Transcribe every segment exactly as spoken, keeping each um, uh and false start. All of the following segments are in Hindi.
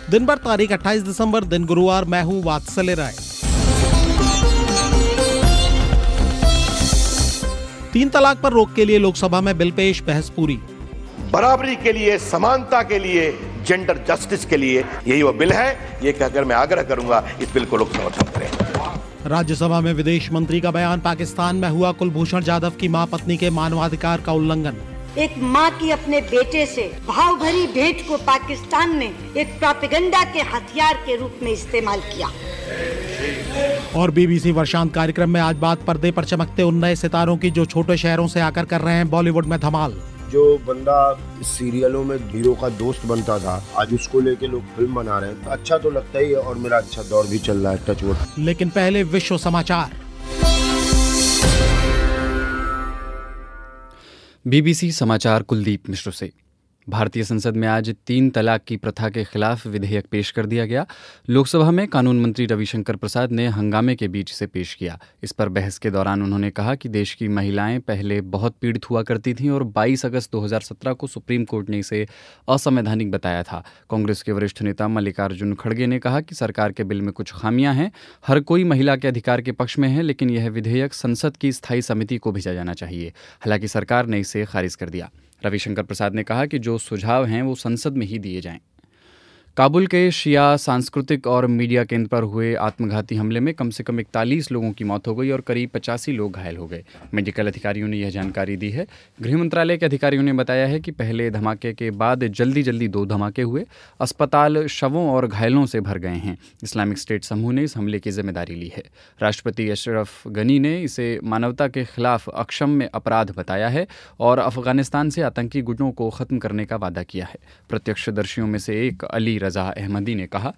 दिन भर तारीख अट्ठाईस दिसंबर, दिन गुरुवार। मैं हूं वात्सल्य राय। तीन तलाक पर रोक के लिए लोकसभा में बिल पेश, बहस पूरी। बराबरी के लिए, समानता के लिए, जेंडर जस्टिस के लिए यही वो बिल है। ये कहकर मैं आग्रह करूंगा इस बिल को लोग समर्थन करें। राज्यसभा में विदेश मंत्री का बयान, पाकिस्तान में हुआ कुलभूषण जाधव की मां पत्नी के मानवाधिकार का उल्लंघन। एक माँ की अपने बेटे से भाव भरी भेंट को पाकिस्तान ने एक प्रोपेगेंडा के हथियार के रूप में इस्तेमाल किया। और बीबीसी वर्षांत कार्यक्रम में आज बात पर्दे पर चमकते उन नए सितारों की जो छोटे शहरों से आकर कर रहे हैं बॉलीवुड में धमाल। जो बंदा सीरियलों में हीरो का दोस्त बनता था, आज उसको लेके लोग फिल्म बना रहे हैं। अच्छा तो लगता ही है और मेरा अच्छा दौर भी चल रहा है, टच वुड। लेकिन पहले विश्व समाचार। बीबीसी समाचार कुलदीप मिश्र से। भारतीय संसद में आज तीन तलाक की प्रथा के खिलाफ विधेयक पेश कर दिया गया। लोकसभा में कानून मंत्री रविशंकर प्रसाद ने हंगामे के बीच इसे पेश किया। इस पर बहस के दौरान उन्होंने कहा कि देश की महिलाएं पहले बहुत पीड़ित हुआ करती थीं और बाईस अगस्त दो हज़ार सत्रह को सुप्रीम कोर्ट ने इसे असंवैधानिक बताया था। कांग्रेस के वरिष्ठ नेता मल्लिकार्जुन खड़गे ने कहा कि सरकार के बिल में कुछ खामियां हैं। हर कोई महिला के अधिकार के पक्ष में है, लेकिन यह विधेयक संसद की स्थायी समिति को भेजा जाना चाहिए। हालांकि सरकार ने इसे खारिज कर दिया। रविशंकर प्रसाद ने कहा कि जो सुझाव हैं वो संसद में ही दिए जाएं। काबुल के शिया सांस्कृतिक और मीडिया केंद्र पर हुए आत्मघाती हमले में कम से कम इकतालीस लोगों की मौत हो गई और करीब पचासी लोग घायल हो गए। मेडिकल अधिकारियों ने यह जानकारी दी है। गृह मंत्रालय के अधिकारियों ने बताया है कि पहले धमाके के बाद जल्दी जल्दी दो धमाके हुए। अस्पताल शवों और घायलों से भर गए हैं। इस्लामिक स्टेट समूह ने इस हमले की जिम्मेदारी ली है। राष्ट्रपति अशरफ गनी ने इसे मानवता के खिलाफ अक्षम्य अपराध बताया है और अफगानिस्तान से आतंकी गुटों को खत्म करने का वादा किया है। प्रत्यक्षदर्शियों में से एक अली रजा अहमदी ने कहा,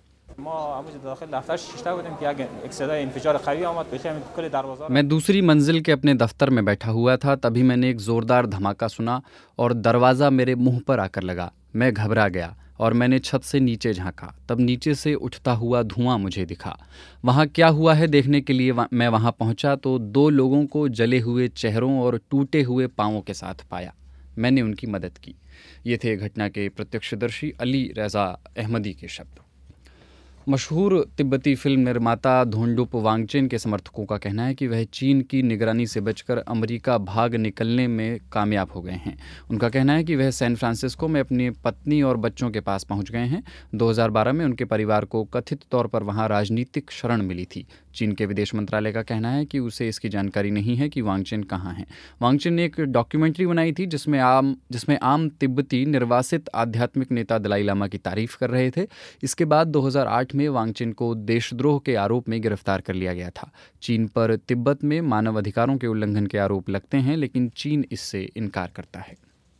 मैं दूसरी मंजिल के अपने दफ्तर में बैठा हुआ था, तभी मैंने एक जोरदार धमाका सुना और दरवाज़ा मेरे मुंह पर आकर लगा। मैं घबरा गया और मैंने छत से नीचे झांका। तब नीचे से उठता हुआ धुआं मुझे दिखा। वहाँ क्या हुआ है देखने के लिए मैं वहाँ पहुँचा तो दो लोगों को जले हुए चेहरों और टूटे हुए पाँवों के साथ पाया। मैंने उनकी मदद की। ये थे घटना के प्रत्यक्षदर्शी अली रजा अहमदी के शब्द। मशहूर तिब्बती फिल्म निर्माता धोंडुप वांगचेन के समर्थकों का कहना है कि वह चीन की निगरानी से बचकर अमेरिका भाग निकलने में कामयाब हो गए हैं। उनका कहना है कि वह सैन फ्रांसिस्को में अपनी पत्नी और बच्चों के पास पहुंच गए हैं। दो हज़ार बारह में उनके परिवार को कथित तौर पर वहां राजनीतिक शरण मिली थी। चीन के विदेश मंत्रालय का कहना है कि उसे इसकी जानकारी नहीं है कि वांगचेन कहाँ हैं। वांगचेन ने एक डॉक्यूमेंट्री बनाई थी जिसमें आम जिसमें आम तिब्बती निर्वासित आध्यात्मिक नेता दलाई लामा की तारीफ कर रहे थे। इसके बाद दो हज़ार आठ में वांगचेन को देशद्रोह के आरोप में गिरफ्तार कर लिया गया था। चीन पर तिब्बत में मानव अधिकारों के उल्लंघन के आरोप लगते हैं, लेकिन चीन इससे इनकार करता है।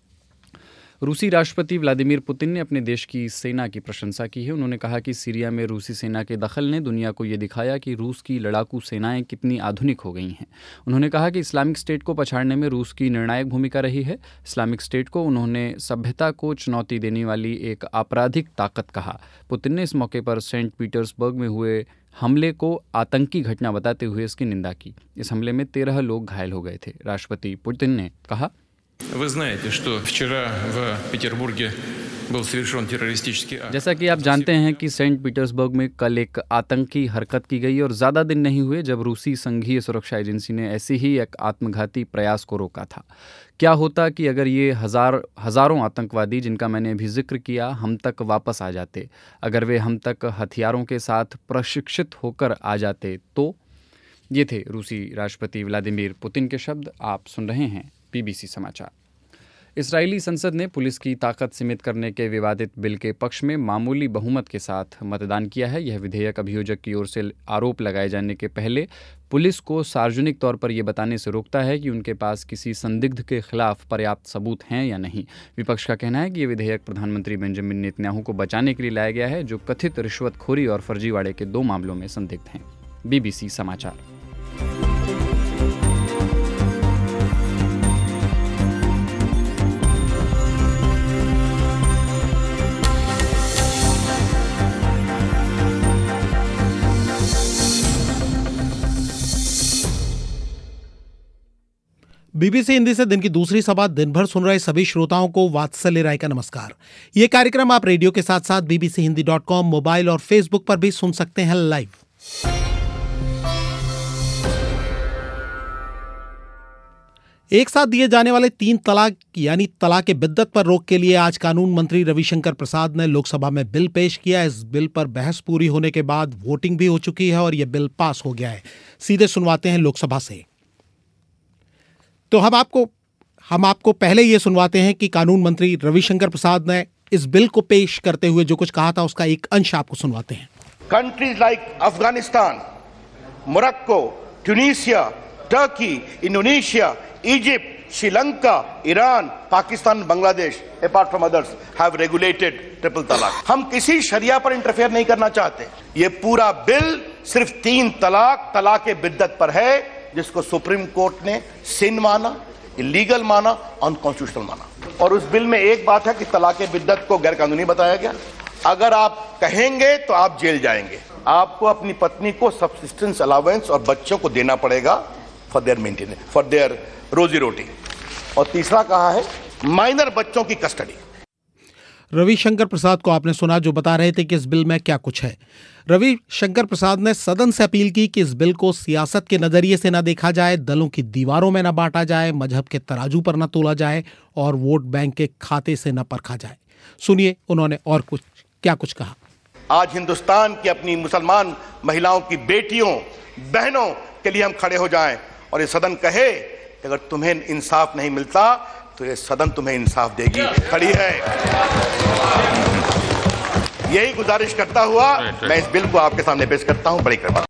रूसी राष्ट्रपति व्लादिमीर पुतिन ने अपने देश की सेना की प्रशंसा की है। उन्होंने कहा कि सीरिया में रूसी सेना के दखल ने दुनिया को ये दिखाया कि रूस की लड़ाकू सेनाएं कितनी आधुनिक हो गई हैं। उन्होंने कहा कि इस्लामिक स्टेट को पछाड़ने में रूस की निर्णायक भूमिका रही है। इस्लामिक स्टेट को उन्होंने सभ्यता को चुनौती देने वाली एक आपराधिक ताकत कहा। पुतिन ने इस मौके पर सेंट पीटर्सबर्ग में हुए हमले को आतंकी घटना बताते हुए इसकी निंदा की। इस हमले में तेरह लोग घायल हो गए थे। राष्ट्रपति पुतिन ने कहा, Вы знаете, что вчера в Петербурге был совершен террористический акт. जैसा कि आप जानते हैं कि सेंट पीटर्सबर्ग में कल एक आतंकी हरकत की गई और ज़्यादा दिन नहीं हुए जब रूसी संघीय सुरक्षा एजेंसी ने ऐसी ही एक आत्मघाती प्रयास को रोका था। क्या होता कि अगर ये हजार हज़ारों आतंकवादी जिनका मैंने अभी जिक्र किया हम तक वापस आ जाते, अगर वे हम तक हथियारों के साथ प्रशिक्षित होकर आ जाते तो। ये थे रूसी राष्ट्रपति व्लादिमीर पुतिन के शब्द। आप सुन रहे हैं बीबीसी समाचार। इस्राएली संसद ने पुलिस की ताकत सीमित करने के विवादित बिल के पक्ष में मामूली बहुमत के साथ मतदान किया है। यह विधेयक अभियोजक की ओर से आरोप लगाए जाने के पहले पुलिस को सार्वजनिक तौर पर यह बताने से रोकता है कि उनके पास किसी संदिग्ध के खिलाफ पर्याप्त सबूत हैं या नहीं। विपक्ष का कहना है कि यह विधेयक प्रधानमंत्री बेंजामिन नेतन्याहू को बचाने के लिए लाया गया है, जो कथित रिश्वतखोरी और फर्जीवाड़े के दो मामलों में संदिग्ध हैं। बीबीसी समाचार। बीबीसी हिंदी से दिन की दूसरी सभा दिन भर सुन रहे सभी श्रोताओं को वात्सल्य राय का नमस्कार। ये कार्यक्रम आप रेडियो के साथ साथ BBC Hindi dot com, mobile और फेसबुक पर भी सुन सकते हैं लाइव। एक साथ दिए जाने वाले तीन तलाक यानी तलाक बिद्दत पर रोक के लिए आज कानून मंत्री रविशंकर प्रसाद ने लोकसभा में बिल पेश किया। इस बिल पर बहस पूरी होने के बाद वोटिंग भी हो चुकी है और यह बिल पास हो गया है। सीधे सुनवाते हैं लोकसभा से। तो हम आपको हम आपको पहले ये सुनवाते हैं कि कानून मंत्री रविशंकर प्रसाद ने इस बिल को पेश करते हुए जो कुछ कहा था उसका एक अंश आपको सुनवाते हैं। Countries like Afghanistan, Morocco, Tunisia, Turkey, Indonesia, Egypt, Sri Lanka, Iran, Pakistan, Bangladesh, apart from others, have regulated triple talaq. हम किसी शरिया पर इंटरफेयर नहीं करना चाहते। ये पूरा बिल सिर्फ तीन तलाक, तलाक बिद्दत पर है, जिसको सुप्रीम कोर्ट ने सिन माना, इलीगल माना, अनकॉन्स्टिट्यूशनल माना। और उस बिल में एक बात है कि तलाक बिद्दत को गैर कानूनी बताया गया। अगर आप कहेंगे तो आप जेल जाएंगे। आपको अपनी पत्नी को सब्सिस्टेंस अलाउंस और बच्चों को देना पड़ेगा for their maintenance, for their रोजी रोटी। और तीसरा कहा है माइनर बच्चों की कस्टडी। रविशंकर प्रसाद को आपने सुना जो बता रहे थे कि इस बिल में क्या कुछ है। रविशंकर प्रसाद ने सदन से अपील की कि इस बिल को सियासत के नजरिए से न देखा जाए, दलों की दीवारों में न बांटा जाए, मजहब के तराजू पर न तोला जाए और वोट बैंक के खाते से न परखा जाए। सुनिए उन्होंने और कुछ क्या कुछ कहा। आज हिंदुस्तान की अपनी मुसलमान महिलाओं की बेटियों, बहनों के लिए हम खड़े हो जाएं और ये सदन कहे कि अगर तुम्हें इंसाफ नहीं मिलता तो ये सदन तुम्हें इंसाफ देगी। खड़ी है। यही गुजारिश करता हुआ मैं इस बिल को आपके सामने पेश करता हूं। बड़ी कृपा।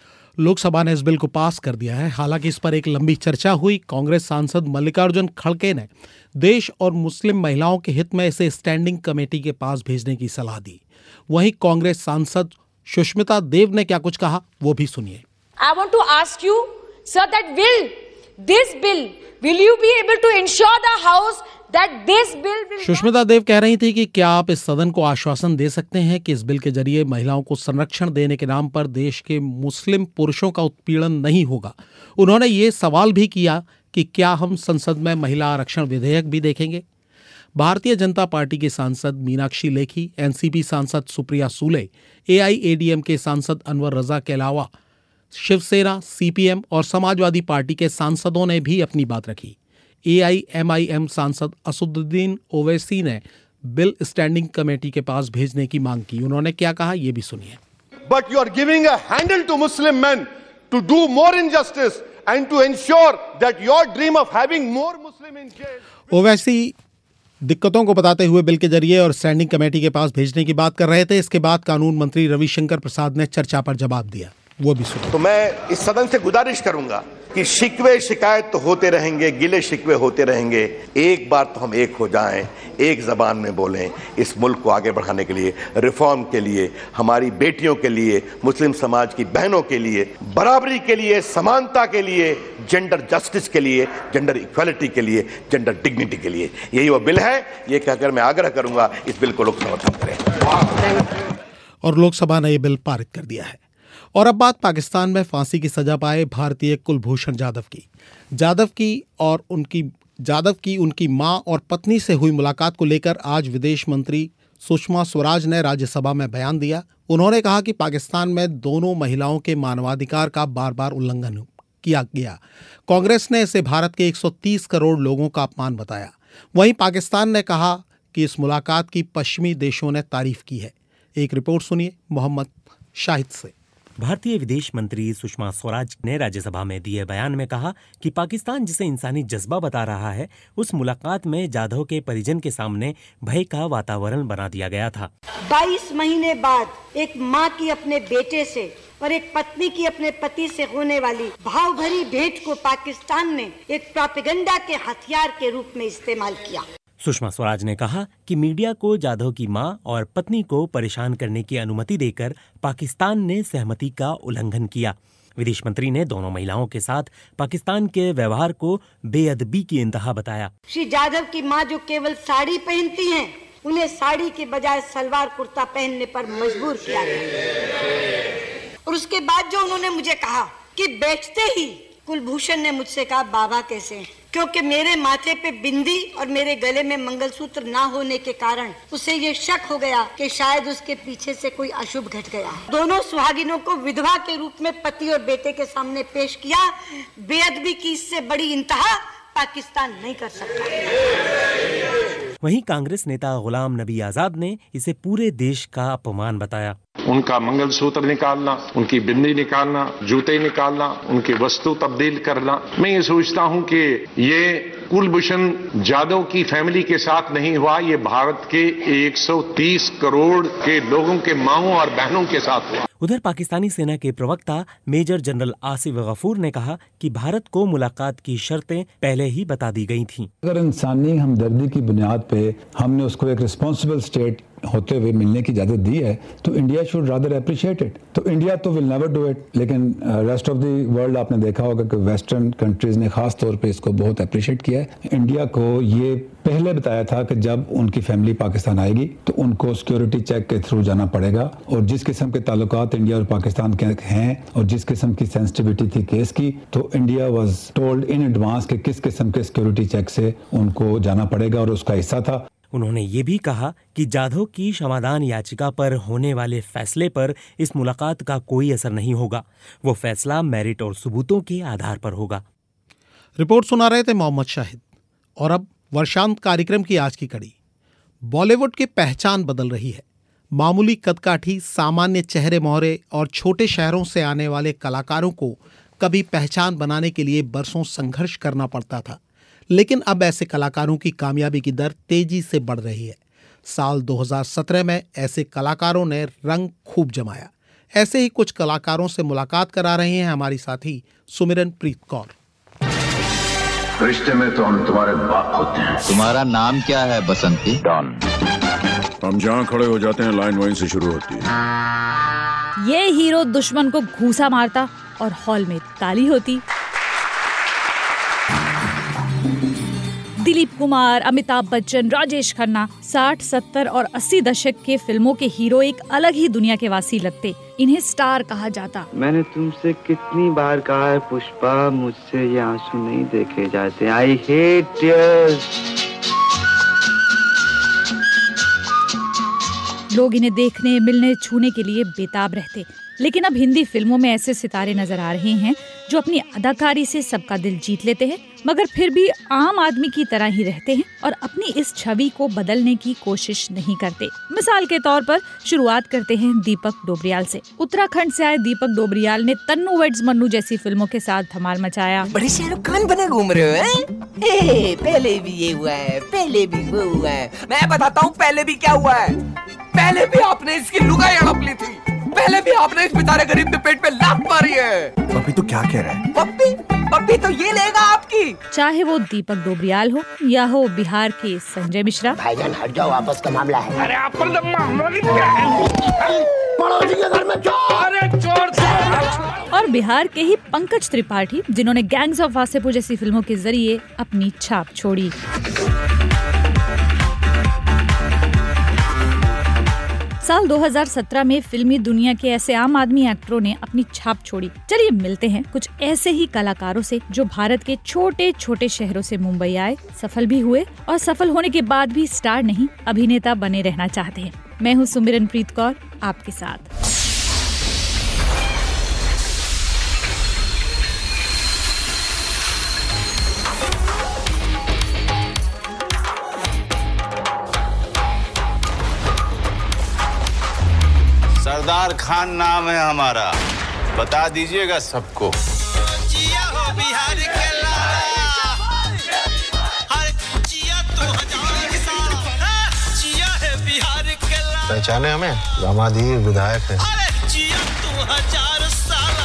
लोकसभा ने इस बिल को पास कर दिया है। हालांकि इस पर एक लंबी चर्चा हुई। कांग्रेस सांसद मल्लिकार्जुन खड़गे ने देश और मुस्लिम महिलाओं के हित में इसे स्टैंडिंग कमेटी के पास भेजने की सलाह दी। वहीं कांग्रेस सांसद सुष्मिता देव ने क्या कुछ कहा वो भी सुनिए। I want to ask you, sir, that will this bill will you be able to ensure the house that this bill will Sushmita Dev कह रही थी कि क्या आप इस सदन को आश्वासन दे सकते हैं कि इस बिल के जरिए महिलाओं को संरक्षण देने के नाम पर देश के मुस्लिम पुरुषों का उत्पीड़न नहीं होगा। उन्होंने ये सवाल भी किया कि क्या हम संसद में महिला आरक्षण विधेयक भी देखेंगे। भारतीय जनता पार्टी के सांसद मीनाक्षी लेखी, एनसीपी सांसद सुप्रिया सूले, एआईएडीएम के सांसद अनवर रजा के अलावा शिवसेना, सीपीएम और समाजवादी पार्टी के सांसदों ने भी अपनी बात रखी। एआईएमआईएम सांसद असदुद्दीन ओवैसी ने बिल स्टैंडिंग कमेटी के पास भेजने की मांग की। उन्होंने क्या कहा ये भी सुनिए। But you are giving a handle to Muslim men to do more injustice and to ensure that your dream of having more Muslim in jail. Owaisi दिक्कतों को बताते हुए बिल के जरिए और स्टैंडिंग कमेटी के पास भेजने की बात कर रहे थे। इसके बाद कानून मंत्री रविशंकर प्रसाद ने चर्चा पर जवाब दिया, वो भी सुनो। तो मैं इस सदन से गुजारिश करूंगा कि शिकवे शिकायत तो होते रहेंगे, गिले शिकवे होते रहेंगे। एक बार तो हम एक हो जाएं, एक जबान में बोलें। इस मुल्क को आगे बढ़ाने के लिए, रिफॉर्म के लिए, हमारी बेटियों के लिए, मुस्लिम समाज की बहनों के लिए, बराबरी के लिए, समानता के लिए, जेंडर जस्टिस के लिए, जेंडर इक्वालिटी के लिए, जेंडर डिग्निटी के लिए। यही वो बिल है। ये कहकर मैं आग्रह करूंगा इस बिल को लोग समर्थन करें। और लोकसभा ने यह बिल पारित कर दिया है। और अब बात पाकिस्तान में फांसी की सजा पाए भारतीय कुलभूषण जाधव की। जाधव की और उनकी जाधव की उनकी मां और पत्नी से हुई मुलाकात को लेकर आज विदेश मंत्री सुषमा स्वराज ने राज्यसभा में बयान दिया। उन्होंने कहा कि पाकिस्तान में दोनों महिलाओं के मानवाधिकार का बार बार उल्लंघन किया गया। कांग्रेस ने इसे भारत के एक सौ तीस करोड़ लोगों का अपमान बताया। वहीं पाकिस्तान ने कहा कि इस मुलाकात की पश्चिमी देशों ने तारीफ की है। एक रिपोर्ट सुनिए मोहम्मद शाहिद से। भारतीय विदेश मंत्री सुषमा स्वराज ने राज्यसभा में दिए बयान में कहा कि पाकिस्तान जिसे इंसानी जज्बा बता रहा है, उस मुलाकात में जाधव के परिजन के सामने भय का वातावरण बना दिया गया था। बाईस महीने बाद एक माँ की अपने बेटे से और एक पत्नी की अपने पति से होने वाली भाव भरी भेंट को पाकिस्तान ने एक प्रोपेगेंडा के हथियार के रूप में इस्तेमाल किया। सुषमा स्वराज ने कहा कि मीडिया को जाधव की मां और पत्नी को परेशान करने की अनुमति देकर पाकिस्तान ने सहमति का उल्लंघन किया। विदेश मंत्री ने दोनों महिलाओं के साथ पाकिस्तान के व्यवहार को बेअदबी की इंतहा बताया। श्री जाधव की मां जो केवल साड़ी पहनती हैं, उन्हें साड़ी के बजाय सलवार कुर्ता पहनने पर मजबूर किया गया। और उसके बाद जो उन्होंने मुझे कहा कि बैठते ही कुलभूषण ने मुझसे कहा बाबा कैसे हैं? क्योंकि मेरे माथे पे बिंदी और मेरे गले में मंगलसूत्र ना होने के कारण उसे ये शक हो गया कि शायद उसके पीछे से कोई अशुभ घट गया। दोनों सुहागिनों को विधवा के रूप में पति और बेटे के सामने पेश किया। बेअदबी की इससे बड़ी इंतहा पाकिस्तान नहीं कर सकता। वहीं कांग्रेस नेता गुलाम नबी आजाद ने इसे पूरे देश का अपमान बताया। उनका मंगलसूत्र निकालना, उनकी बिंदी निकालना, जूते निकालना, उनकी वस्तु तब्दील करना, मैं ये सोचता हूं कि ये कुलभूषण जाधव की फैमिली के साथ नहीं हुआ, ये भारत के एक सौ तीस करोड़ के लोगों के माओं और बहनों के साथ हुआ। उधर पाकिस्तानी सेना के प्रवक्ता मेजर जनरल आसिफ गफूर ने कहा कि भारत को मुलाकात की शर्तें पहले ही बता दी गई थीं। अगर इंसानी हमदर्दी की बुनियाद पे हमने उसको एक रिस्पॉन्सिबल स्टेट होते हुए मिलने की इजाजत दी है तो India should rather appreciate it. तो इंडिया तो विल नेवर डू इट, लेकिन रेस्ट ऑफ द वर्ल्ड आपने देखा होगा कि वेस्टर्न कंट्रीज ने खास तौर पे इसको बहुत अप्रिशिएट किया है। इंडिया को ये पहले बताया था कि जब उनकी फैमिली पाकिस्तान आएगी तो उनको सिक्योरिटी चेक के थ्रू जाना पड़ेगा, और जिस किस्म के ताल्लुकात इंडिया और पाकिस्तान के हैं और जिस किस्म की सेंसिटिविटी थी केस की, तो India was told in advance कि किस किस्म के सिक्योरिटी चेक से उनको जाना पड़ेगा और उसका हिस्सा था। उन्होंने ये भी कहा कि जाधव की क्षमादान याचिका पर होने वाले फैसले पर इस मुलाकात का कोई असर नहीं होगा। वो फैसला मेरिट और सबूतों के आधार पर होगा। रिपोर्ट सुना रहे थे मोहम्मद शाहिद। और अब वर्षांत कार्यक्रम की आज की कड़ी। बॉलीवुड की पहचान बदल रही है। मामूली कदकाठी, सामान्य चेहरे मोहरे और छोटे शहरों से आने वाले कलाकारों को कभी पहचान बनाने के लिए बरसों संघर्ष करना पड़ता था, लेकिन अब ऐसे कलाकारों की कामयाबी की दर तेजी से बढ़ रही है। साल दो हज़ार सत्रह में ऐसे कलाकारों ने रंग खूब जमाया। ऐसे ही कुछ कलाकारों से मुलाकात करा रहे हैं हमारी साथी सुमिरन प्रीत कौर। रिश्ते में तो हम तुम्हारे बाप होते हैं। तुम्हारा नाम क्या है बसंती? डॉन। हम जहाँ खड़े हो जाते हैं लाइन वहीं से शुरू होती है। ये हीरो दुश्मन को घूसा मारता और हॉल में ताली होती। दिलीप कुमार, अमिताभ बच्चन, राजेश खन्ना साठ, सत्तर और अस्सी दशक के फिल्मों के हीरो एक अलग ही दुनिया के वासी लगते। इन्हें स्टार कहा जाता। मैंने तुमसे कितनी बार कहा है पुष्पा, मुझसे ये आंसू नहीं देखे जाते। I hate tears. लोग इन्हें देखने, मिलने, छूने के लिए बेताब रहते। लेकिन अब हिंदी फिल्मों में ऐसे सितारे नजर आ रहे हैं जो अपनी अदाकारी से सबका दिल जीत लेते हैं, मगर फिर भी आम आदमी की तरह ही रहते हैं और अपनी इस छवि को बदलने की कोशिश नहीं करते। मिसाल के तौर पर शुरुआत करते हैं दीपक डोबरियाल से। उत्तराखंड से आए दीपक डोबरियाल ने तन्नू वेड्स मन्नू जैसी फिल्मों के साथ धमाल मचाया। बड़े शाहरुख खान बने घूम रहे हो हैं? ए, पहले भी ये हुआ है, पहले भी वो हुआ है। मैं बताता हूँ पहले भी क्या हुआ है। पहले भी आपने इसकी लुगाई हड़प ली थी। पहले भी आपने इस बेचारे गरीब के पेट पे लात मारी है। पप्पी तो क्या कह रहा है? पप्पी पप्पी तो ये लेगा आपकी। चाहे वो दीपक डोबरियाल हो या हो बिहार के संजय मिश्रा। भाईजान हट जाओ, आपस का मामला है। अरे आप पर मामला पड़ोसी के घर में चोर। अरे चोर चोर। और बिहार के ही पंकज त्रिपाठी, जिन्होंने गैंग्स ऑफ वासेपुर जैसी फिल्मों के जरिए अपनी छाप छोड़ी। साल दो हज़ार सत्रह में फिल्मी दुनिया के ऐसे आम आदमी एक्टरों ने अपनी छाप छोड़ी। चलिए मिलते हैं कुछ ऐसे ही कलाकारों से जो भारत के छोटे छोटे शहरों से मुंबई आए, सफल भी हुए और सफल होने के बाद भी स्टार नहीं अभिनेता बने रहना चाहते हैं। मैं हूँ सुमिरन प्रीत कौर आपके साथ। सरदार खान नाम है हमारा, बता दीजिएगा सबको। जिया हो बिहार के लाला, हर जिया तो हजार साल, जिया है बिहार के लाला। पहचाने हमें? दामादी विधायक है। अरे जिया तो हजार साल।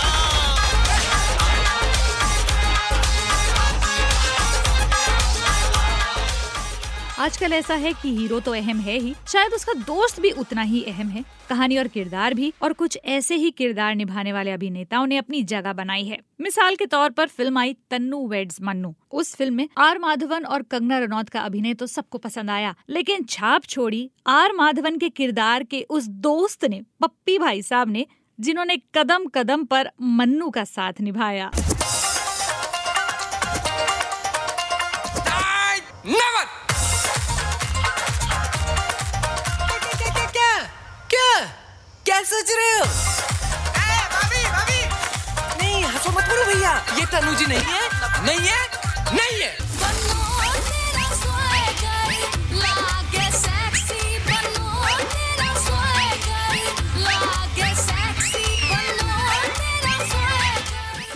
आजकल ऐसा है कि हीरो तो अहम है ही, शायद उसका दोस्त भी उतना ही अहम है। कहानी और किरदार भी, और कुछ ऐसे ही किरदार निभाने वाले अभिनेताओं ने अपनी जगह बनाई है। मिसाल के तौर पर फिल्म आई तन्नू वेड्स मन्नू। उस फिल्म में आर माधवन और कंगना रनौत का अभिनय तो सबको पसंद आया, लेकिन छाप छोड़ी आर माधवन के किरदार के उस दोस्त ने, पप्पी भाई साहब ने, जिन्होंने कदम कदम पर मन्नू का साथ निभाया।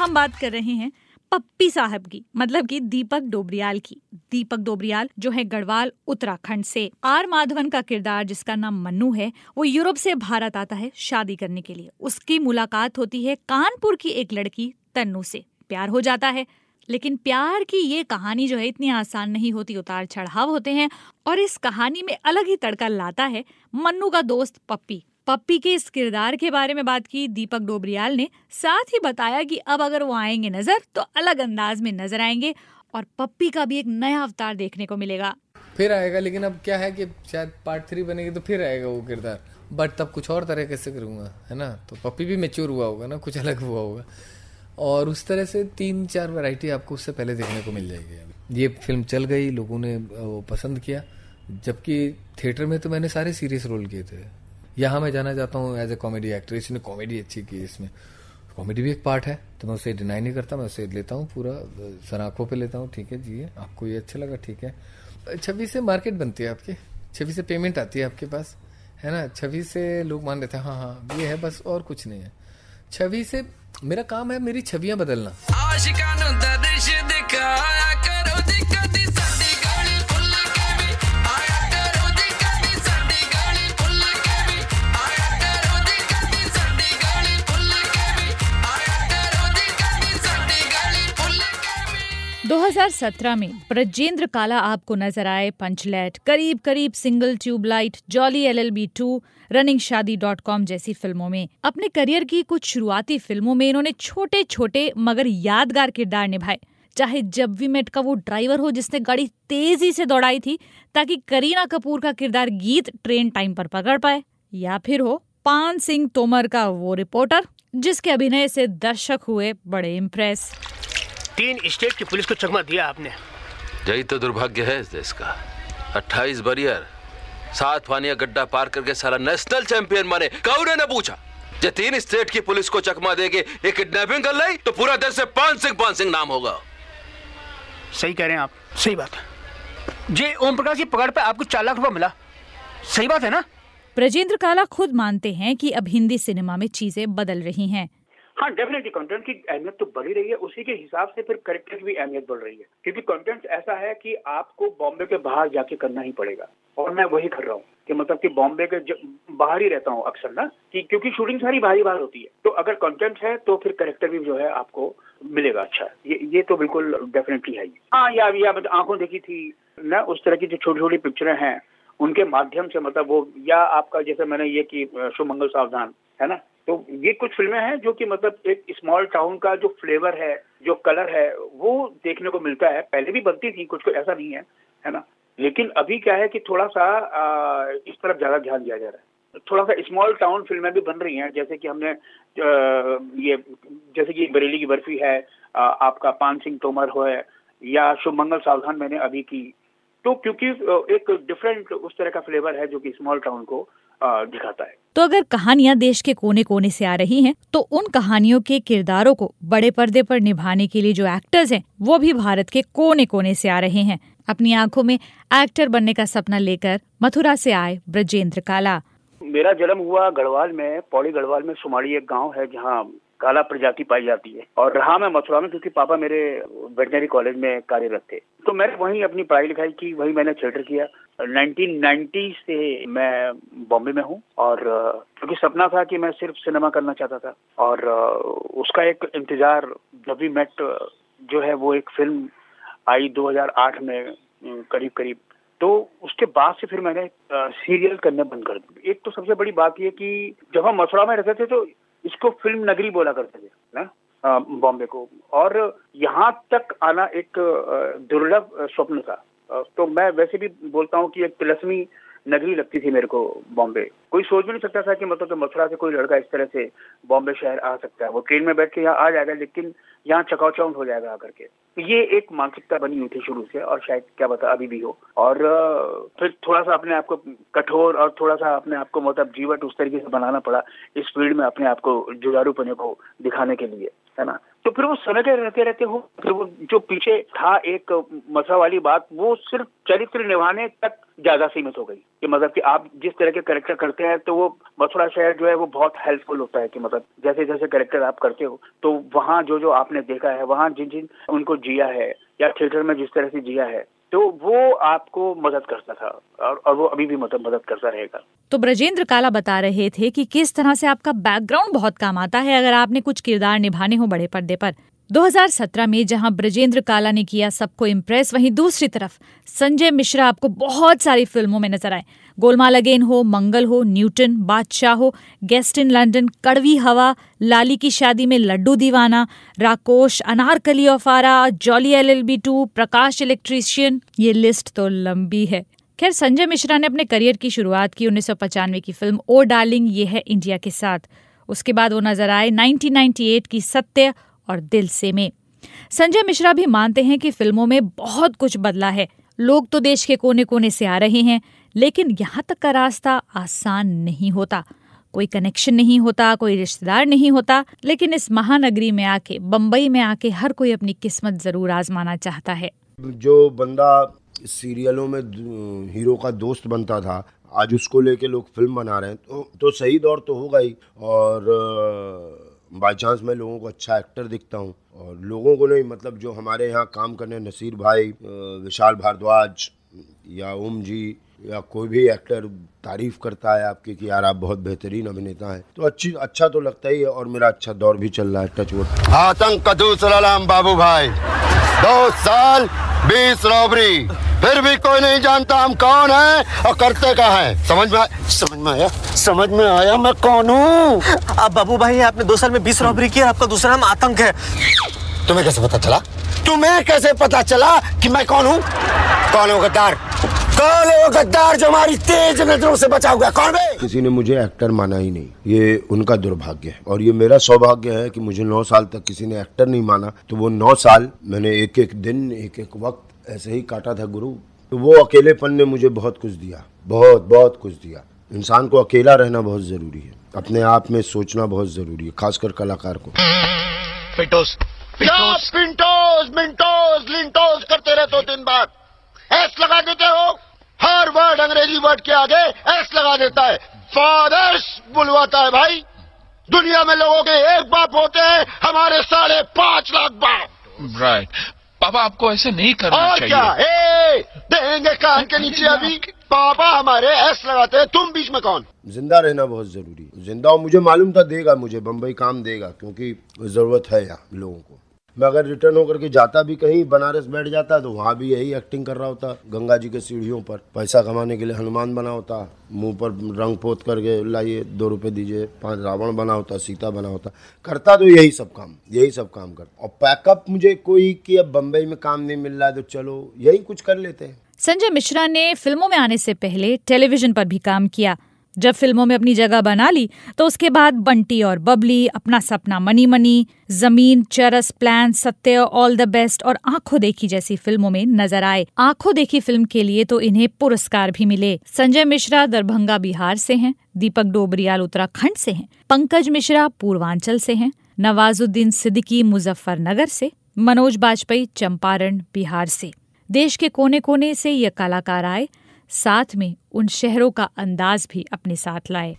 हम बात कर रहे हैं पप्पी साहब की, मतलब कि दीपक डोबरियाल की। दीपक डोबरियाल जो है गढ़वाल उत्तराखंड से। आर माधवन का किरदार, जिसका नाम मन्नू है, वो यूरोप से भारत आता है शादी करने के लिए। उसकी मुलाकात होती है कानपुर की एक लड़की तन्नू से। प्यार हो जाता है, लेकिन प्यार की ये कहानी जो है इतनी आसान नहीं होती, उतार चढ़ाव होते हैं। और इस कहानी में अलग ही तड़का लाता है मन्नू का दोस्त पप्पी। पप्पी के इस किरदार के बारे में बात की दीपक डोबरियाल ने, साथ ही बताया कि अब अगर वो आएंगे नजर तो अलग अंदाज में नजर आएंगे और पप्पी का भी एक नया अवतार देखने को मिलेगा। फिर आएगा, लेकिन अब क्या है कि शायद पार्ट थ्री बनेगी तो फिर आएगा वो किरदार, बट तब कुछ और तरह कैसे करूँगा, है ना। तो पप्पी भी मैच्योर हुआ होगा ना, कुछ अलग हुआ होगा, और उस तरह से तीन चार वैरायटी आपको उससे पहले देखने को मिल जाएगी। ये फिल्म चल गई, लोगों ने वो पसंद किया, जबकि थिएटर में तो मैंने सारे सीरियस रोल किए थे। यहाँ मैं जाना चाहता हूँ एज ए कॉमेडी एक्टर, इसने कॉमेडी अच्छी की, इसमें कॉमेडी भी एक पार्ट है, तो मैं उसे डिनाई नहीं करता, मैं उसे लेता हूँ पूरा सर आंखों पे लेता हूँ। ठीक है जी, आपको ये अच्छा लगा, ठीक है। छवि से मार्केट बनती है आपकी, छवि से पेमेंट आती है आपके पास, है ना। छवि से लोग मान लेते हैं हाँ हाँ ये है, बस और कुछ नहीं है। छवि से मेरा काम है मेरी छवियां बदलना। दो हज़ार सत्रह में ब्रजेंद्र काला आपको नजर आए Panchlait, Qarib Qarib, single tubelight, Jolly L L B two, running Shaadi dot com जैसी फिल्मों में। अपने करियर की कुछ शुरुआती फिल्मों में इन्होंने छोटे छोटे मगर यादगार किरदार निभाए, चाहे जब वी मेट का वो ड्राइवर हो जिसने गाड़ी तेजी से दौड़ाई थी ताकि करीना कपूर का किरदार गीत ट्रेन टाइम पर पकड़ पाए, या फिर हो पान सिंह तोमर का वो रिपोर्टर जिसके अभिनय से दर्शक हुए बड़े इम्प्रेस। तीन स्टेट की पुलिस को चकमा दिया आपने। यही तो दुर्भाग्य है इस देश का। अट्ठाईस बरियर, सात फानिया गड्ढा पार करके सारा नेशनल चैंपियन बने। कौन ने पूछा जे तीन स्टेट की पुलिस को चकमा देके एक किडनैपिंग कर ली तो पूरा देश से पान सिंह पान सिंह नाम होगा। सही कह रहे हैं आप, सही बात है। जे ओम प्रकाश की पकड़ पे आपको चार लाख रुपया मिला, सही बात है ना। ब्रजेंद्र काला खुद मानते हैं कि अब हिंदी सिनेमा में चीजें बदल रही हैं। हाँ, डेफिनेटली कंटेंट की अहमियत तो बढ़ी रही है, उसी के हिसाब से फिर कैरेक्टर की भी अहमियत बढ़ रही है, क्योंकि कंटेंट ऐसा है कि आपको बॉम्बे के बाहर जाके करना ही पड़ेगा, और मैं वही कर रहा हूँ कि मतलब कि बॉम्बे के बाहर ही रहता हूँ अक्सर ना, कि क्योंकि शूटिंग सारी बाहर ही बाहर होती है, तो अगर कंटेंट है तो फिर कैरेक्टर भी जो है आपको मिलेगा अच्छा। ये ये तो बिल्कुल डेफिनेटली है। हाँ, या, या मतलब आंखों देखी थी ना, उस तरह की जो छोटी छोटी पिक्चरें हैं उनके माध्यम से, मतलब वो, या आपका जैसे मैंने ये की शुभमंगल सावधान, है ना, तो ये कुछ फिल्में हैं जो कि मतलब एक स्मॉल टाउन का जो फ्लेवर है, जो कलर है, वो देखने को मिलता है। पहले भी बनती थी, कुछ कुछ ऐसा नहीं है, है ना, लेकिन अभी क्या है कि थोड़ा सा आ, इस तरफ ज्यादा ध्यान दिया जा रहा है। थोड़ा सा स्मॉल टाउन फिल्में भी बन रही हैं, जैसे कि हमने आ, ये जैसे कि बरेली की बर्फी है, आ, आपका पान सिंह तोमर हो है, या शुभमंगल सावधान मैंने अभी की, तो क्योंकि एक डिफरेंट उस तरह का फ्लेवर है जो कि स्मॉल टाउन को दिखाता है। तो अगर कहानियां देश के कोने कोने से आ रही हैं, तो उन कहानियों के किरदारों को बड़े पर्दे पर निभाने के लिए जो एक्टर्स हैं, वो भी भारत के कोने कोने से आ रहे हैं। अपनी आंखों में एक्टर बनने का सपना लेकर मथुरा से आए ब्रजेंद्र काला। मेरा जन्म हुआ गढ़वाल में, पौड़ी गढ़वाल में सुमाड़ी एक गाँव है जहाँ काला प्रजाति पाई जाती है, और रहा मैं मथुरा में क्योंकि पापा मेरे वेटनरी कॉलेज में कार्यरत थे, तो मैंने वहीं अपनी पढ़ाई लिखाई की, वहीं मैंने थिएटर किया। नाइनटीन नाइंटी से मैं बॉम्बे में हूँ, और क्योंकि सपना था कि मैं सिर्फ सिनेमा करना चाहता था, और उसका एक इंतजार, जब वी मेट जो है वो एक फिल्म आई दो हज़ार आठ में करीब करीब, तो उसके बाद से फिर मैंने सीरियल करने बंद कर दी। एक तो सबसे बड़ी बात ये कि जब हम मथुरा में रहते थे तो इसको फिल्म नगरी बोला करते थे ना बॉम्बे को, और यहाँ तक आना एक दुर्लभ स्वप्न था। तो मैं वैसे भी बोलता हूँ कि एक तिलस्मी नगरी लगती थी मेरे को बॉम्बे। कोई सोच भी नहीं सकता था कि मतलब तो मथुरा से कोई लड़का इस तरह से बॉम्बे शहर आ सकता है। वो ट्रेन में बैठ के यहाँ आ जाएगा, लेकिन यहाँ चकाचौंध हो जाएगा आकर के। तो ये एक मानसिकता बनी हुई थी शुरू से, और शायद क्या बता अभी भी हो। और फिर थोड़ा सा अपने आप को कठोर और थोड़ा सा अपने आप को मतलब जीवट उस तरीके से बनाना पड़ा इस फील्ड में, अपने आप को जुझारूपने को दिखाने के लिए, है ना। तो फिर वो सनके रहते रहते हो, फिर वो जो पीछे था एक मथुरा वाली बात, वो सिर्फ चरित्र निभाने तक ज्यादा सीमित हो गई। कि मतलब कि आप जिस तरह के कैरेक्टर करते हैं तो वो मथुरा शहर जो है वो बहुत हेल्पफुल होता है। कि मतलब जैसे जैसे कैरेक्टर आप करते हो तो वहाँ जो जो आपने देखा है, वहाँ जिन जिन उनको जिया है या थिएटर में जिस तरह से जिया है, तो वो आपको मदद करता था और, और वो अभी भी मतलब मदद करता रहेगा। तो ब्रजेंद्र काला बता रहे थे कि किस तरह से आपका बैकग्राउंड बहुत काम आता है अगर आपने कुछ किरदार निभाने हो बड़े पर्दे पर। दो हज़ार सत्रह में जहां ब्रजेंद्र काला ने किया सबको इम्प्रेस, वहीं दूसरी तरफ संजय मिश्रा आपको बहुत सारी फिल्मों में नजर आए। गोलमाल अगेन हो, मंगल हो, न्यूटन, बादशाह हो, गेस्ट इन लंदन, कड़वी हवा, लाली की शादी में लड्डू दीवाना, राकोश, Anarkali औफारा, jolly L L B to, Prakash electrician, ये लिस्ट तो लंबी है। खैर, संजय मिश्रा ने अपने करियर की शुरुआत की उन्नीस सौ पचानवे की फिल्म ओ डार्लिंग ये है इंडिया के साथ। उसके बाद वो नजर आए उन्नीस सौ अट्ठानवे की सत्य और दिल से में। संजय मिश्रा भी मानते हैं कि फिल्मों में बहुत कुछ बदला है। लोग तो देश के कोने कोने से आ रहे हैं, लेकिन यहाँ तक का रास्ता आसान नहीं होता। कोई कनेक्शन नहीं होता, कोई रिश्तेदार नहीं होता, लेकिन इस महानगरी में आके, बम्बई में आके हर कोई अपनी किस्मत जरूर आजमाना चाहता है। जो बंदा सीरियलों में हीरो का दोस्त बनता था, आज उसको लेके लोग फिल्म बना रहे हैं, तो, तो सही दौर तो होगा ही। और बाई चांस मैं लोगों को अच्छा एक्टर दिखता हूँ, और लोगों को नहीं, मतलब जो हमारे यहाँ काम करने नसीर भाई, विशाल भारद्वाज या ओम जी या कोई भी एक्टर तारीफ करता है आपकी कि यार आप बहुत बेहतरीन अभिनेता हैं, तो अच्छी अच्छा तो लगता ही है। और मेरा अच्छा दौर भी चल रहा है, टच वुड। आतंक का दूसरा नाम बाबू भाई, दो साल बीस रॉबरी, फिर भी कोई नहीं जानता हम कौन है और करते क्या है। समझ में समझ में आया समझ में आया मैं कौन हूँ। अब बाबू भाई आपने दो साल में बीस रॉबरी की, आपका दूसरा नाम आतंक है। तुम्हें कैसे पता चला तुम्हें कैसे पता चला कि मैं कौन हूँ? कौन हो गद्दार? कौन हो गद्दार जो हमारी तेज नजरों से बचा हुआ? कौन है? किसी ने मुझे एक्टर माना ही नहीं, ये उनका दुर्भाग्य है। और ये मेरा सौभाग्य है कि मुझे नौ साल तक किसी ने एक्टर नहीं माना। तो वो नौ साल मैंने एक एक दिन, एक एक वक्त ऐसे ही काटा था गुरु। तो वो अकेलेपन ने मुझे बहुत कुछ दिया, बहुत बहुत कुछ दिया। इंसान को अकेला रहना बहुत जरूरी है, अपने आप में सोचना बहुत जरूरी है, खासकर कलाकार को। पिंटोस पिंटोस पिंटोस मिंटोस लिंटोस करते रहते हो दिन बार, एस लगा देते हो। हर वर्ड अंग्रेजी वर्ड के आगे एस लगा देता है, फादर्स बुलवाता है। भाई दुनिया में लोगों के एक बाप होते हैं, हमारे साढ़े पांच लाख बाप। राइट पापा, आपको ऐसे नहीं करना और चाहिए। क्या ए, देंगे कान के नीचे अभी। पापा हमारे एस लगाते हैं, तुम बीच में कौन? जिंदा रहना बहुत जरूरी है। जिंदा हूँ, मुझे मालूम था देगा, मुझे बम्बई काम देगा, क्योंकि जरूरत है यहाँ लोगों को। मैं अगर रिटर्न होकर के जाता भी कहीं, बनारस बैठ जाता तो वहाँ भी यही एक्टिंग कर रहा होता, गंगा जी के सीढ़ियों पर पैसा कमाने के लिए हनुमान बना होता, मुंह पर रंग पोत करके लाइए दो रुपए दीजिए, पांच रावण बना होता, सीता बना होता, करता तो यही सब काम यही सब काम करता। और पैकअप मुझे कोई कि अब बम्बई में काम नहीं मिल रहा है तो चलो यही कुछ कर लेते हैं। संजय मिश्रा ने फिल्मों में आने से पहले टेलीविजन पर भी काम किया। जब फिल्मों में अपनी जगह बना ली तो उसके बाद बंटी और बबली, अपना सपना मनी मनी, जमीन, चरस, प्लान, सत्य, ऑल द बेस्ट और आंखों देखी जैसी फिल्मों में नजर आए। आंखों देखी फिल्म के लिए तो इन्हें पुरस्कार भी मिले। संजय मिश्रा दरभंगा बिहार से हैं, दीपक डोबरियाल उत्तराखंड से हैं, पंकज मिश्रा पूर्वांचल से हैं, नवाजुद्दीन सिद्दीकी मुजफ्फरनगर से, मनोज बाजपेयी चंपारण बिहार से। देश के कोने कोने से ये कलाकार आए, साथ में उन शहरों का अंदाज भी अपने साथ लाए।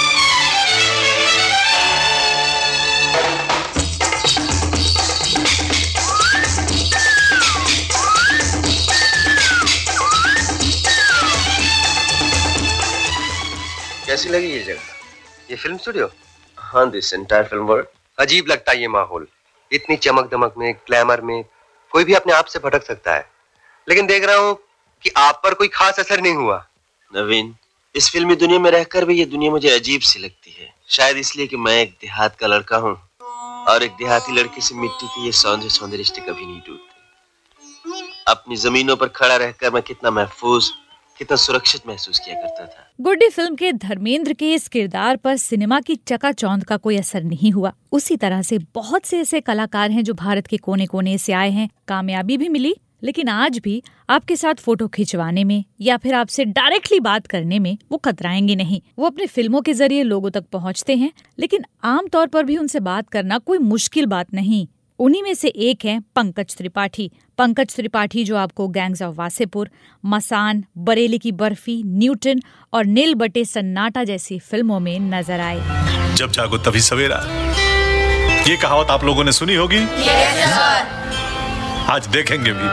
कैसी लगी ये जगह, ये फिल्म स्टूडियो? हाँ, दिस एंटायर फिल्म वर्ल्ड। अजीब लगता है ये माहौल, इतनी चमक दमक में, ग्लैमर में कोई भी अपने आप से भटक सकता है। लेकिन देख रहा हूँ कि आप पर कोई खास असर नहीं हुआ। नवीन, इस फिल्मी दुनिया में रहकर भी ये दुनिया मुझे अजीब सी लगती है। शायद इसलिए कि मैं एक देहात का लड़का हूँ और एक देहाती लड़के से मिट्टी के ये सौंदर्य सौंदर्य रिश्ते कभी नहीं टूटते। अपनी जमीनों पर खड़ा रहकर मैं कितना महफूज, कितना सुरक्षित महसूस किया करता था। गुड्डी फिल्म के धर्मेंद्र के इस किरदार पर सिनेमा की चकाचौंध का कोई असर नहीं हुआ। उसी तरह से बहुत से ऐसे कलाकार हैं जो भारत के कोने कोने से आए हैं, कामयाबी भी मिली, लेकिन आज भी आपके साथ फोटो खिंचवाने में या फिर आपसे डायरेक्टली बात करने में वो कतराएंगे नहीं। वो अपने फिल्मों के जरिए लोगों तक पहुंचते हैं, लेकिन आम तौर पर भी उनसे बात करना कोई मुश्किल बात नहीं। उन्हीं में से एक हैं पंकज त्रिपाठी। पंकज त्रिपाठी जो आपको Gangs of Wasseypur, Masaan, Bareilly Ki Barfi, Newton और नील बटे सन्नाटा जैसी फिल्मों में नजर आए। जब जागो तभी सवेरा, ये कहावत आप लोगों ने सुनी होगी। yes, आज देखेंगे भी।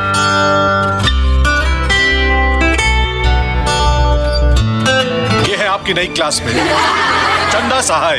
ये है आपकी नई क्लासमेट चंदा सहाय।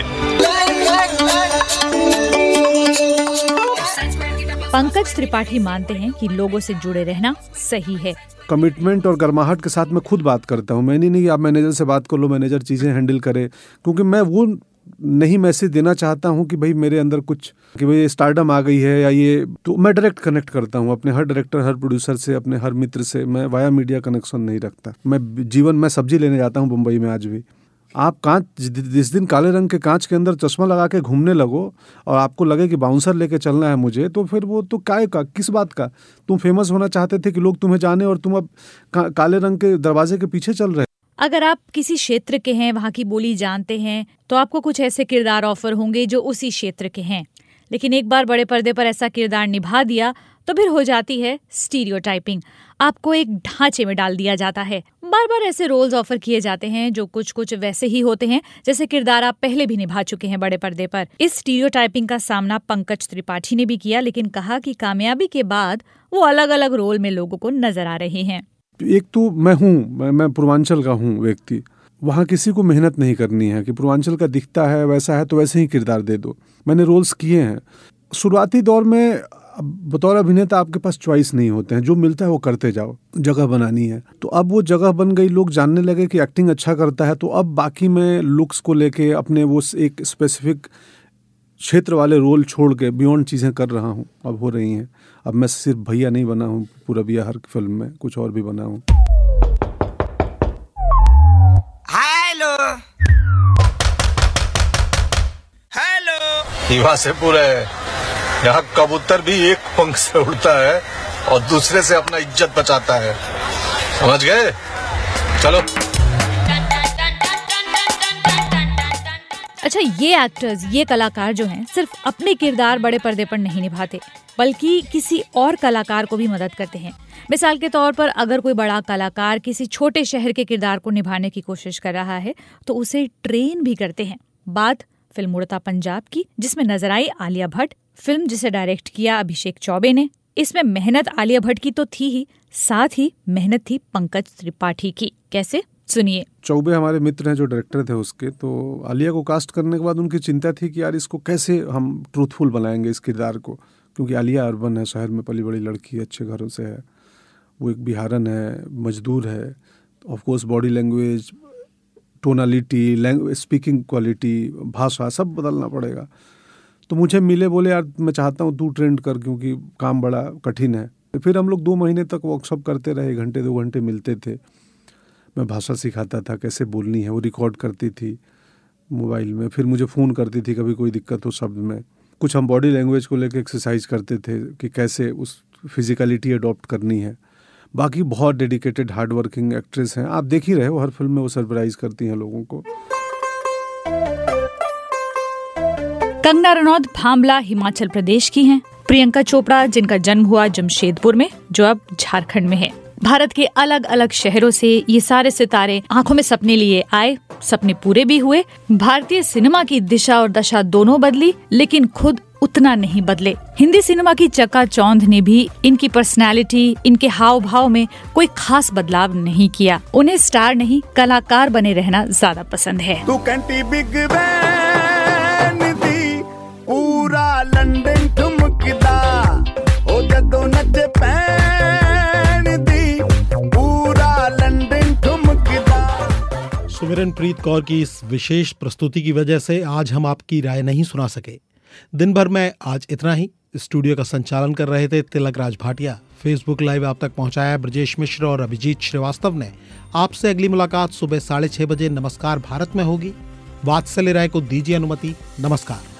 पंकज त्रिपाठी मानते हैं कि लोगों से जुड़े रहना सही है। कमिटमेंट और गर्माहट के साथ मैं खुद बात करता हूँ। मैंने नहीं कि आप मैनेजर से बात कर लो, मैनेजर चीज़ें हैंडल करे, क्योंकि मैं वो नहीं मैसेज देना चाहता हूँ कि भाई मेरे अंदर कुछ कि भाई स्टारडम आ गई है या ये, तो मैं डायरेक्ट कनेक्ट करता हूँ अपने हर डायरेक्टर, हर प्रोड्यूसर से, अपने हर मित्र से। मैं वाया मीडिया कनेक्शन नहीं रखता। मैं जीवन में सब्जी लेने जाता हूँ मुंबई में आज भी। आप कांच, जिस दिन काले रंग के कांच के अंदर चश्मा लगा के घूमने लगो और आपको लगे कि बाउंसर लेके चलना है मुझे, तो फिर वो तो काय का, किस बात का? तुम फेमस होना चाहते थे कि लोग तुम्हें जाने और तुम अब का, काले रंग के दरवाजे के पीछे चल रहे। अगर आप किसी क्षेत्र के हैं, वहाँ की बोली जानते हैं, तो आपको कुछ ऐसे किरदार ऑफर होंगे जो उसी क्षेत्र के हैं। लेकिन एक बार बड़े पर्दे पर ऐसा किरदार निभा दिया तो फिर हो जाती है स्टीरियोटाइपिंग। आपको एक ढांचे में डाल दिया जाता है। बार बार ऐसे रोल्स ऑफर किए जाते हैं जो कुछ कुछ वैसे ही होते हैं जैसे किरदार आप पहले भी निभा चुके हैं बड़े पर्दे पर। इस स्टीरियोटाइपिंग का सामना पंकज त्रिपाठी ने भी किया, लेकिन कहा कि कामयाबी के बाद वो अलग अलग रोल में लोगों को नजर आ रहे हैं। एक तो मैं हूँ, मैं, मैं पूर्वांचल का हूँ व्यक्ति। वहाँ किसी को मेहनत नहीं करनी है कि पूर्वांचल का दिखता है वैसा है तो वैसे ही किरदार दे दो। मैंने रोल्स किए हैं। शुरुआती दौर में बतौर अभिनेता आपके पास चॉइस नहीं होते हैं, जो मिलता है वो करते जाओ, जगह बनानी है। तो अब वो जगह बन गई, लोग जानने लगे कि एक्टिंग अच्छा करता है, तो अब बाकी मैं लुक्स को लेके अपने वो एक स्पेसिफिक क्षेत्र वाले रोल छोड़ के बियॉन्ड चीज़ें कर रहा हूँ, अब हो रही हैं। अब मैं सिर्फ भैया नहीं बना हूँ पूरा बिया, हर फिल्म में कुछ और भी बना हूँ। हेलो हेलो, दीवा से पूरा है। यहाँ कबूतर भी एक पंख से उड़ता है और दूसरे से अपना इज्जत बचाता है, समझ गए? चलो। अच्छा, ये एक्टर्स, ये कलाकार जो हैं, सिर्फ अपने किरदार बड़े पर्दे पर नहीं निभाते, बल्कि किसी और कलाकार को भी मदद करते हैं। मिसाल के तौर पर अगर कोई बड़ा कलाकार किसी छोटे शहर के किरदार को निभाने की कोशिश कर रहा है तो उसे ट्रेन भी करते हैं। बात फिल्म उड़ता पंजाब की, जिसमें नजर आई आलिया भट्ट। फिल्म जिसे डायरेक्ट किया अभिषेक चौबे ने। इसमें मेहनत आलिया भट्ट की तो थी ही, साथ ही मेहनत थी पंकज त्रिपाठी की। कैसे, सुनिए। चौबे हमारे मित्र हैं जो डायरेक्टर थे उसके, तो आलिया को कास्ट करने के बाद उनकी चिंता थी कि यार इसको कैसे हम ट्रूथफुल बनाएंगे इस किरदार को, क्योंकि आलिया अर्बन है, शहर में पली बड़ी लड़की, अच्छे घरों से है, वो एक बिहारन है, मजदूर है। Of course body language, tonality, language, speaking quality, भाषा सब बदलना पड़ेगा। तो मुझे मिले, बोले यार मैं चाहता हूँ तू ट्रेंड कर, क्योंकि काम बड़ा कठिन है। फिर हम लोग दो महीने तक वर्कशॉप करते रहे, घंटे दो घंटे मिलते थे। मैं भाषा सिखाता था, कैसे बोलनी है, वो रिकॉर्ड करती थी मोबाइल में, फिर मुझे फ़ोन करती थी कभी कोई दिक्कत हो शब्द में। कुछ हम बॉडी लैंग्वेज को लेकर एक्सरसाइज करते थे कि कैसे उस फिजिकलिटी अडॉप्ट करनी है। बाकी बहुत डेडिकेटेड हार्ड वर्किंग एक्ट्रेस हैं, आप देख ही रहे हो, हर फिल्म में वो सरप्राइज करती हैं लोगों को। कंगना रनौत भांबला हिमाचल प्रदेश की हैं। प्रियंका चोपड़ा, जिनका जन्म हुआ जमशेदपुर में, जो अब झारखंड में है। भारत के अलग अलग शहरों से ये सारे सितारे आंखों में सपने लिए आए, सपने पूरे भी हुए। भारतीय सिनेमा की दिशा और दशा दोनों बदली, लेकिन खुद उतना नहीं बदले। हिंदी सिनेमा की चकाचौंध ने भी इनकी पर्सनालिटी, इनके हाव भाव में कोई खास बदलाव नहीं किया। उन्हें स्टार नहीं, कलाकार बने रहना ज्यादा पसंद है। तू कंटी बिग बैन दी, पूरा लंदन ठुमकदा, ओ जदों नचे पैन दी, पूरा लंदन ठुमकदा। सुमिरनप्रीत कौर की इस विशेष प्रस्तुति की वजह से आज हम आपकी राय नहीं सुना सके। दिन भर में आज इतना ही। स्टूडियो का संचालन कर रहे थे तिलक राज भाटिया। फेसबुक लाइव आप तक पहुंचाया ब्रजेश मिश्र और अभिजीत श्रीवास्तव ने। आपसे अगली मुलाकात सुबह साढ़े छह बजे नमस्कार भारत में होगी। वात्सल्य राय को दीजिए अनुमति। नमस्कार।